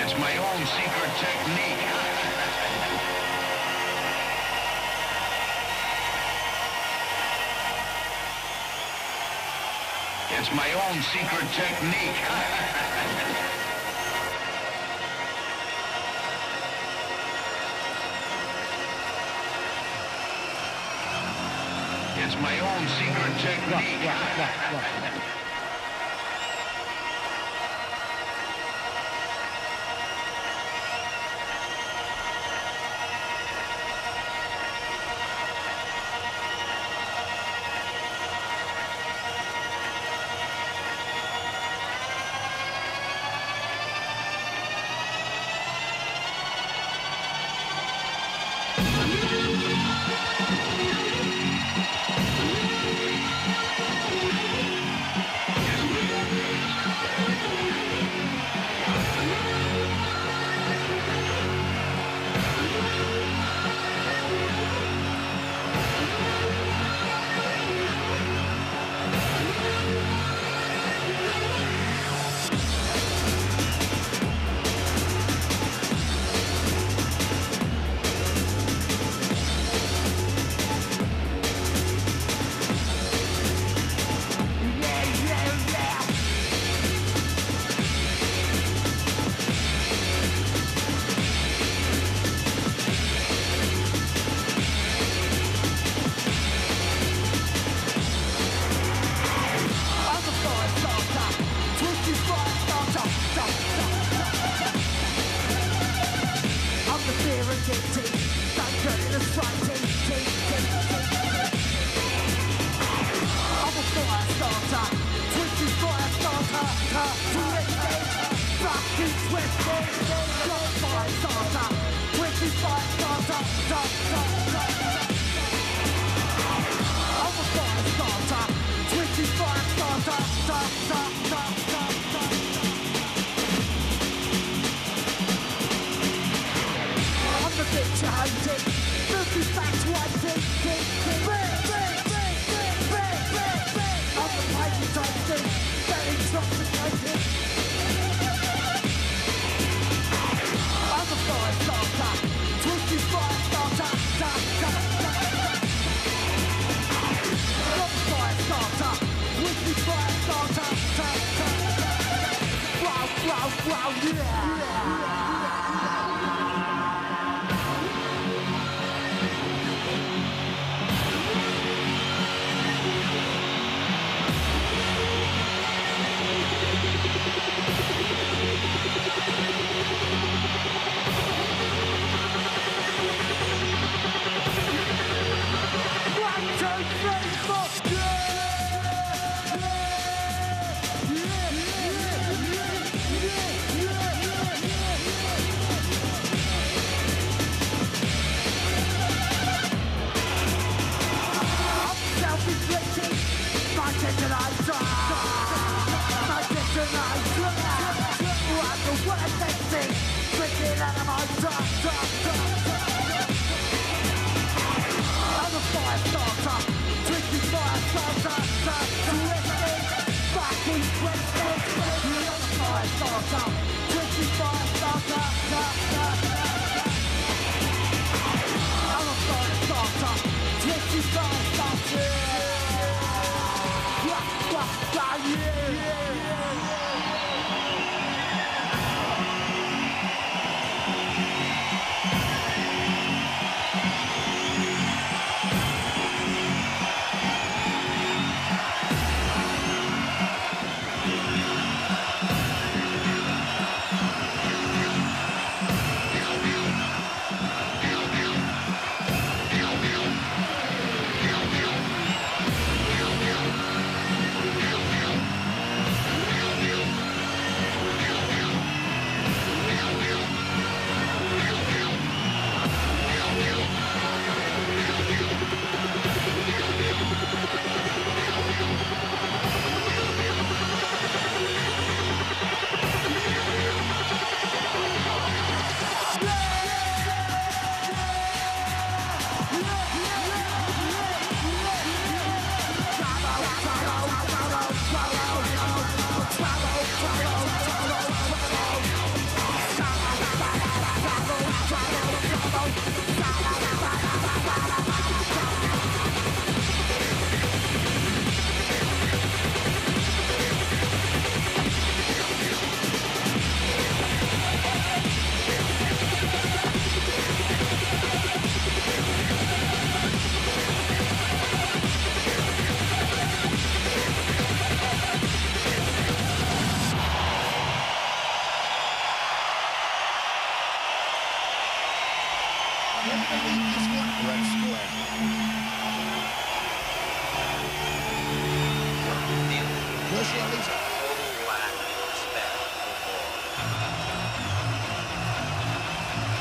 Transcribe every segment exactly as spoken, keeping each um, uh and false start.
It's my own secret technique. It's my own secret technique. It's my own secret technique. Rock, rock, rock, rock.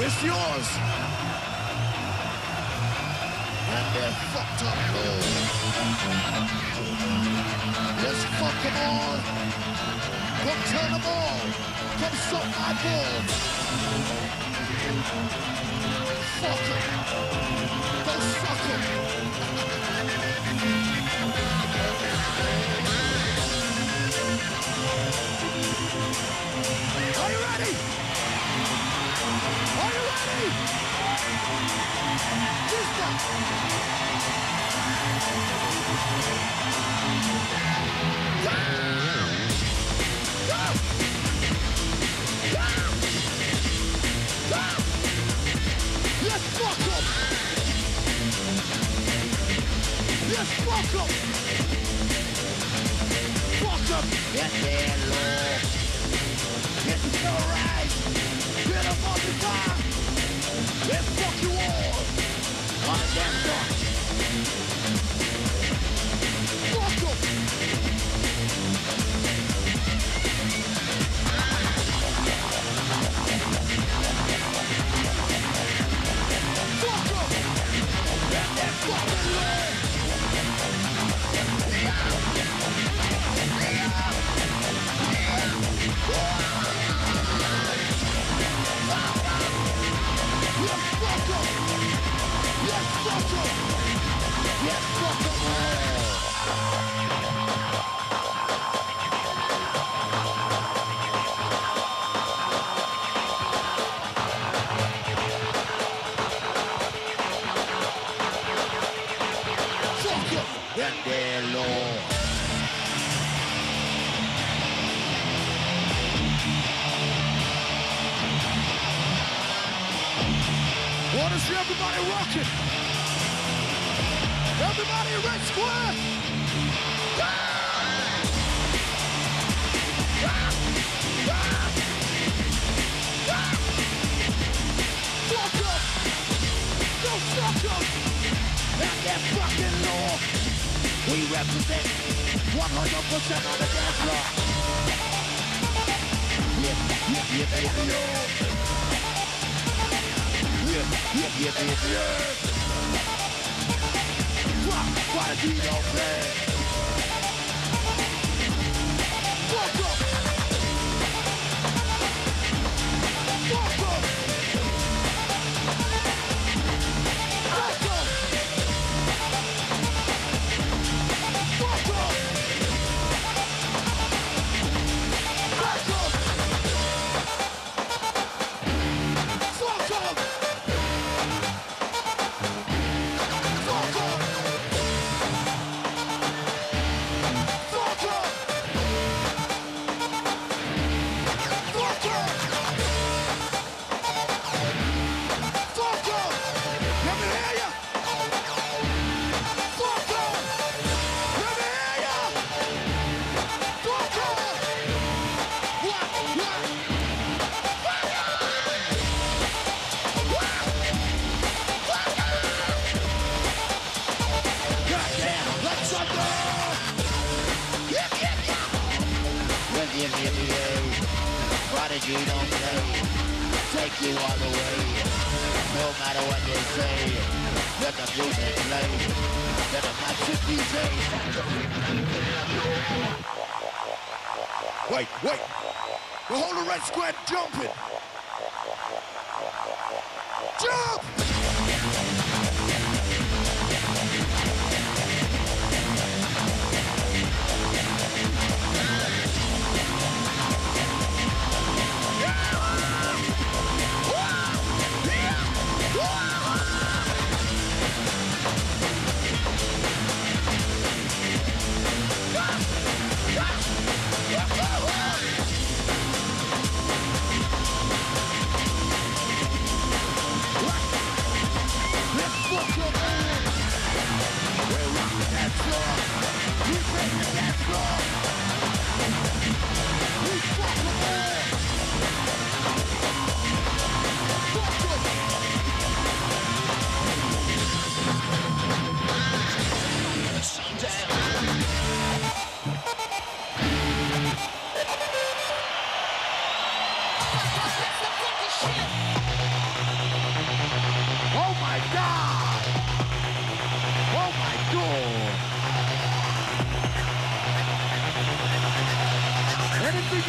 It's yours. And they're fucked up, Lord. Let's fuck them all. Come turn them all. Come suck my balls. Fuck them. Go suck them. Are you ready? Are you ready? Sister. Go! Go! Go! Go! Let's fuck up! Let's fuck up! Fuck up! Get there, Lord! Get the snow rise! Get up on the car! And fuck you all! On the dance floor! Fuck up! Fuck up! And then fucking Lord! Let's fuck up! Let's fuck up! Let's fuck up all! Fuck up! And their Lord! Wanna see everybody rocking? Everybody in Red Square! Ah! Ah! Ah! Ah! Fuck up! Go fuck up! And that fucking law! We represent one hundred percent on the dance floor! Yeah, yeah, yeah, baby, yeah! Yeah, yeah, yeah, yeah, yeah. Why, why do you don't play? Fuck up! Fuck up! Fuck up! Fuck up! Fuck up! Fuck up! Prodigy don't play, take you all the way. No matter what they say, let the music play. Let the magic D J. Wait, wait. The whole of Red Square jumping. Jump!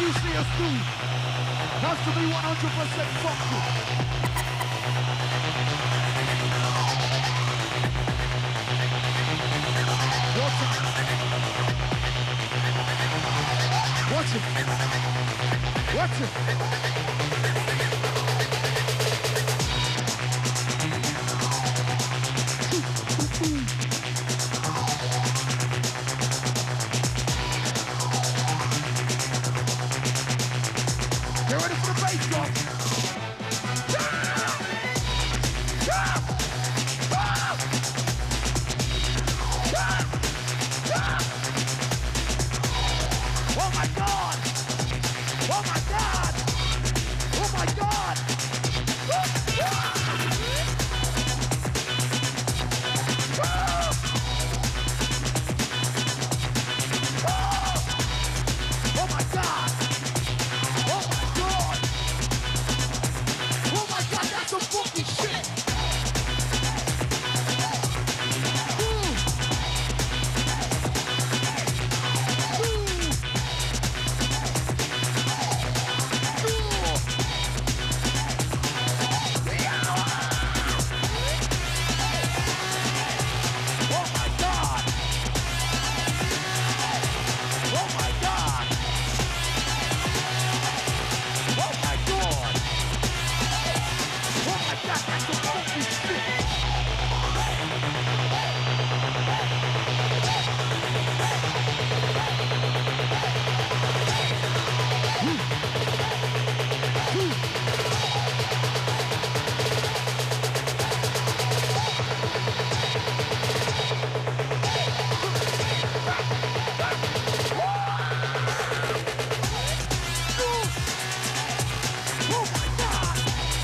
you see us do has to be one hundred percent funky. Watch it. Watch it. Watch it. Get ready for the bass drop. Oh my God! Oh my God! Oh my God! Oh my God! Oh my God! Oh my God, that's some funky shit! Ooh. Ooh. Oh my God! Oh my God! Oh my God! Oh my God, that's some funky shit! Oh my God!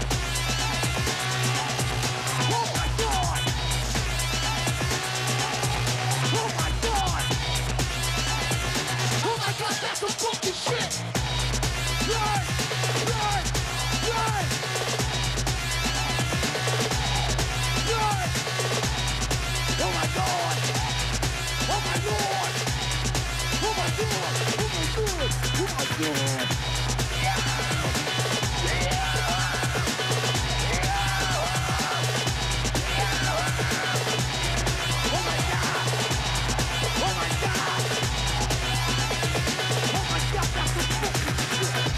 Oh my God! Oh my God! Oh my God, that's some funky shit! Right! Right! Right! Right! Oh my God! Oh my Lord! Oh my God! Oh my God! Oh my God! Oh my God! Oh my God! Oh my God, that's some funky shit!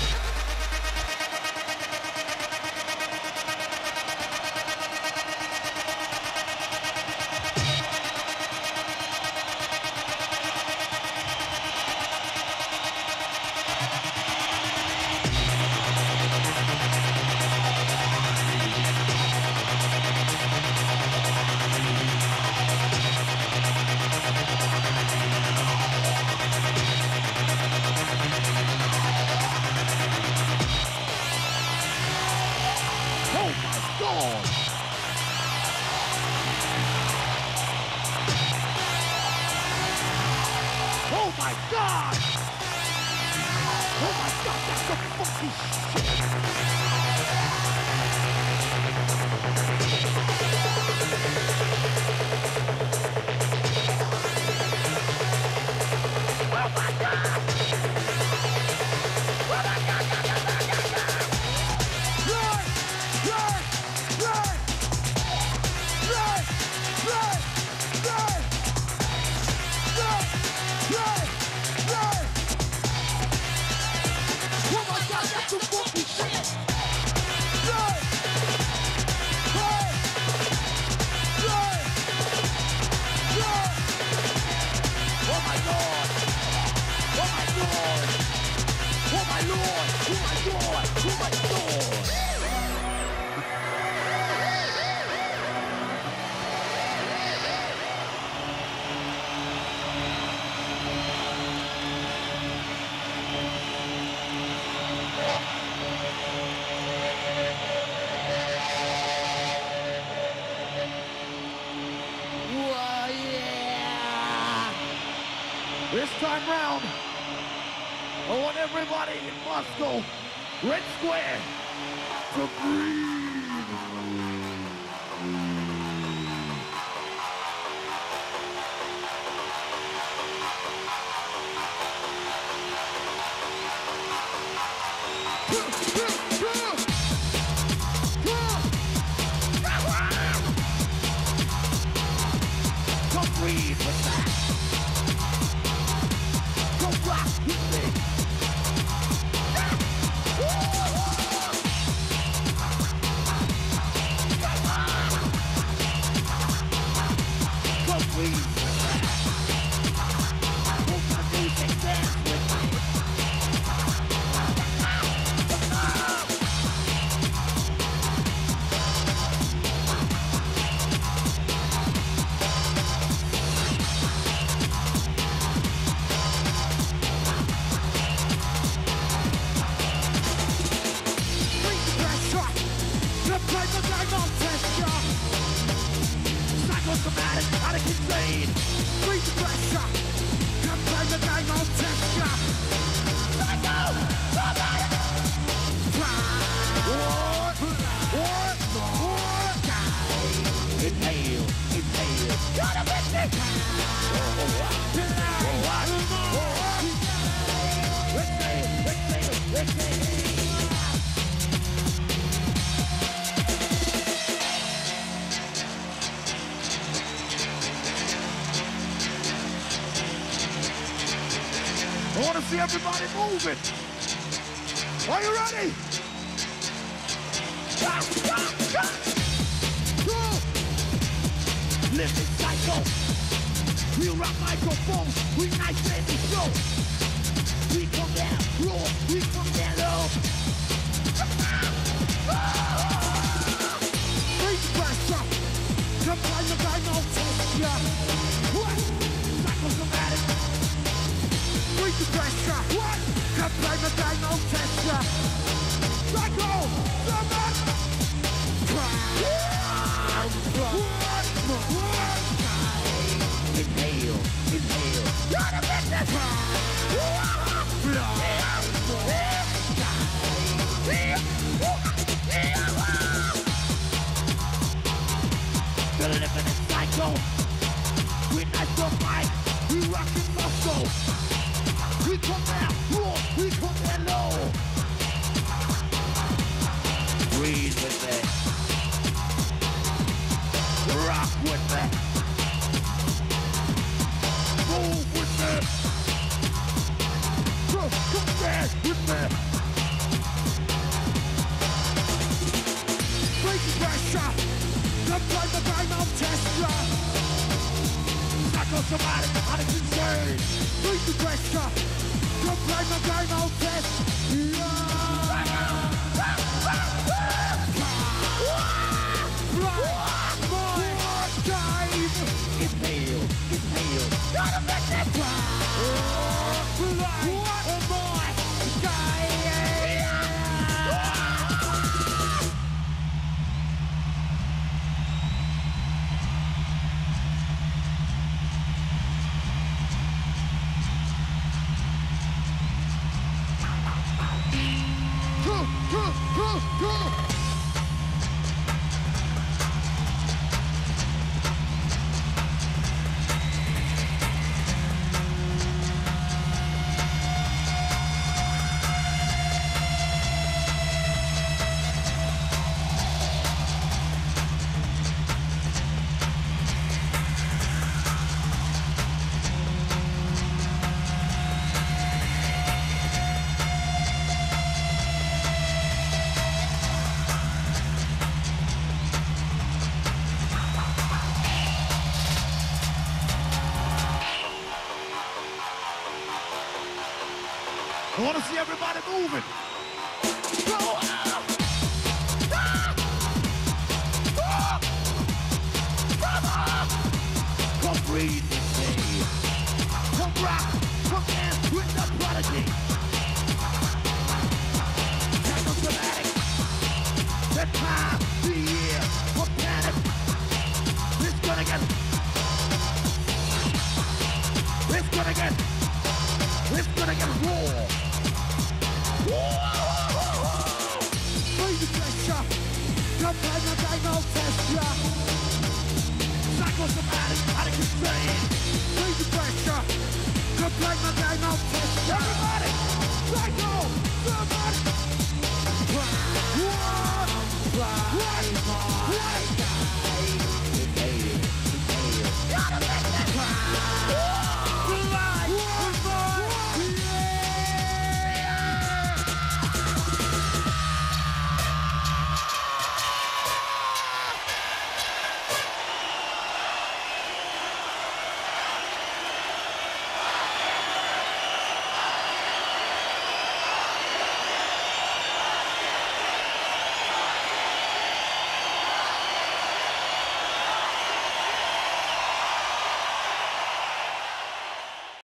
Oh my God! Oh my God! Oh my God, that's some funky shit! Oh my God! Oh my God, God, God, God, God, God! Run! Run! Run! Run! Run! Run! Run! Run! Run! Oh my God, that's some funky shit! Run! Run! Run! Run! Oh my Lord! Oh my Lord! Oh my Lord! Oh my Lord! Oh my Lord! Whoa, yeah! This time round, I want everybody in Moscow, Red Square, to breathe. Come breathe with that. Come rock with me. Come breathe with that. Move my music, dance with me. Psychosomatic, out of contain. Breathe the pressure. Come play the game, I'll test ya. Psycho! Somatic! What? What? What? Inhale, inhale. Got a business! Exhale, exhale, exhale. I want to see everybody moving. Are you ready? Go! Living cycle. We rock microphones. We nice and we show. We come down raw. We come down low. Breathe the pressure. Come play the game, I'll test ya. What? Psychosomatic. Breathe the pressure. What? Come play the game, I'll test ya. Psycho! Somatic! Inhale, inhale. Got a business. Gonna live in a cycle. We nice on mic. We rockin' muscle. We come down raw. We come down low. Breathe with it. Rock with it. Move with it. Go, come dance with it. Breathe the pressure. Come play the game, I'll test ya. Psychosomatic, out of concern. Breathe the pressure. Come play the game, I'll test ya. Inhale, inhale. Got a business. Go, go, go, go. I want to see everybody moving. Go! Come breathe with me. Come rock, come dance with the prodigy. Psychosomatic. The time, the year, for panic. It's gonna get. It's gonna get. It's gonna get raw. Breathe the pressure. Come play the game, I'll test ya. Psychosomatic, out of contain. Breathe the pressure. Come play the game, I'll test ya. Everybody, Psycho! Somebody! What? What?